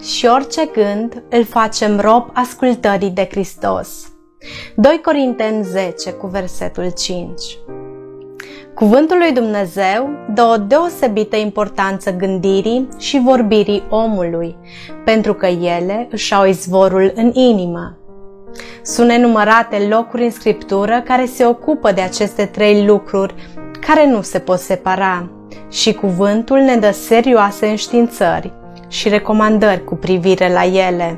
și orice gând îl facem rob ascultării de Hristos. 2 Corinteni 10 cu versetul 5. Cuvântul lui Dumnezeu dă o deosebită importanță gândirii și vorbirii omului, pentru că ele își au izvorul în inimă. Sunt nenumărate locuri în Scriptură care se ocupă de aceste 3 lucruri care nu se pot separa și cuvântul ne dă serioase înștiințări și recomandări cu privire la ele.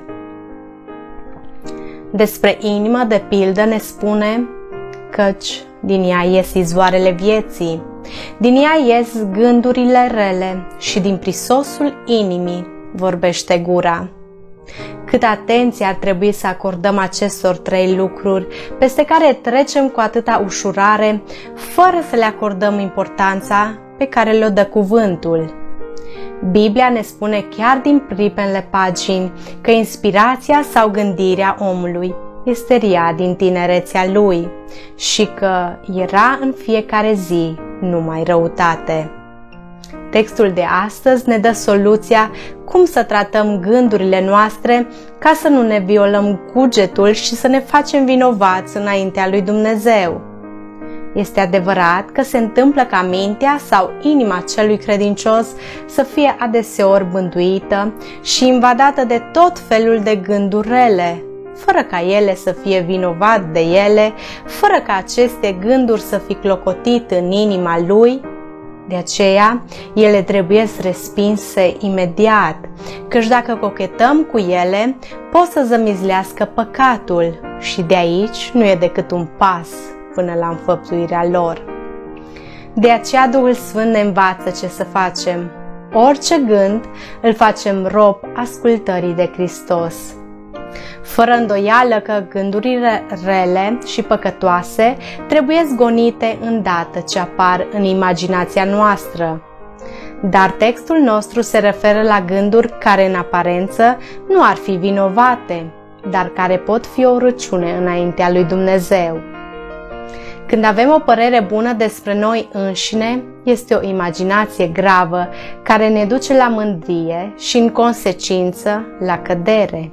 Despre inimă, de pildă, ne spune căci din ea ies izvoarele vieții, din ea ies gândurile rele și din prisosul inimii vorbește gura. Câtă atenție ar trebui să acordăm acestor 3 lucruri peste care trecem cu atâta ușurare, fără să le acordăm importanța pe care le-o dă cuvântul. Biblia ne spune chiar din primele pagini că inspirația sau gândirea omului este rea din tinerețea lui și că era în fiecare zi numai răutate. Textul de astăzi ne dă soluția cum să tratăm gândurile noastre ca să nu ne violăm cugetul și să ne facem vinovați înaintea lui Dumnezeu. Este adevărat că se întâmplă ca mintea sau inima celui credincios să fie adeseori bântuită și invadată de tot felul de gânduri rele, fără ca ele să fie vinovat de ele, fără ca aceste gânduri să fi clocotit în inima lui. De aceea, ele trebuie respinse imediat, căci dacă cochetăm cu ele, pot să zămizlească păcatul și de aici nu e decât un pas până la înfăptuirea lor. De aceea Duhul Sfânt ne învață ce să facem. Orice gând îl facem rob ascultării de Hristos. Fără îndoială că gândurile rele și păcătoase trebuie zgonite îndată ce apar în imaginația noastră. Dar textul nostru se referă la gânduri care în aparență nu ar fi vinovate, dar care pot fi o râciune înaintea lui Dumnezeu. Când avem o părere bună despre noi înșine, este o imaginație gravă care ne duce la mândrie și în consecință la cădere.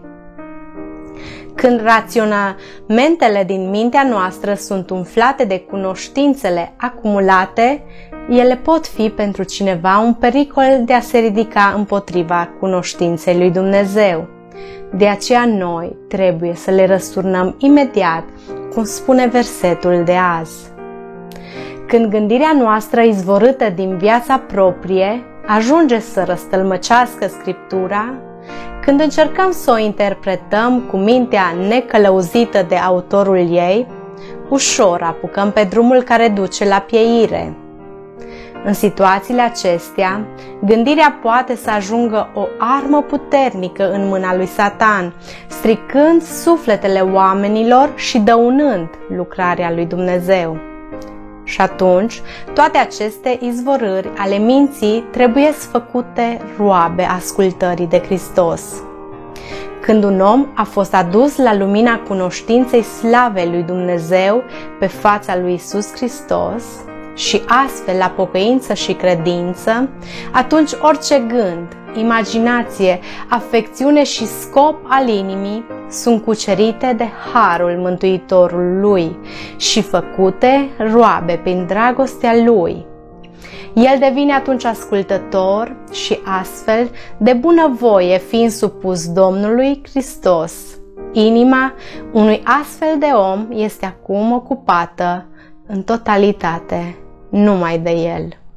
Când raționamentele din mintea noastră sunt umflate de cunoștințele acumulate, ele pot fi pentru cineva un pericol de a se ridica împotriva cunoștinței lui Dumnezeu. De aceea noi trebuie să le răsturnăm imediat, cum spune versetul de azi. Când gândirea noastră izvorâtă din viața proprie ajunge să răstălmăcească Scriptura, când încercăm să o interpretăm cu mintea necălăuzită de autorul ei, ușor apucăm pe drumul care duce la pieire. În situațiile acestea, gândirea poate să ajungă o armă puternică în mâna lui Satan, stricând sufletele oamenilor și dăunând lucrarea lui Dumnezeu. Și atunci, toate aceste izvorâri ale minții trebuie făcute roabe ascultării de Hristos. Când un om a fost adus la lumina cunoștinței slavei lui Dumnezeu pe fața lui Iisus Hristos și astfel la pocăință și credință, atunci orice gând, imaginație, afecțiune și scop al inimii sunt cucerite de harul Mântuitorului lui și făcute roabe prin dragostea lui. El devine atunci ascultător și astfel, de bunăvoie fiind supus Domnului Hristos. Inima unui astfel de om este acum ocupată în totalitate numai de el.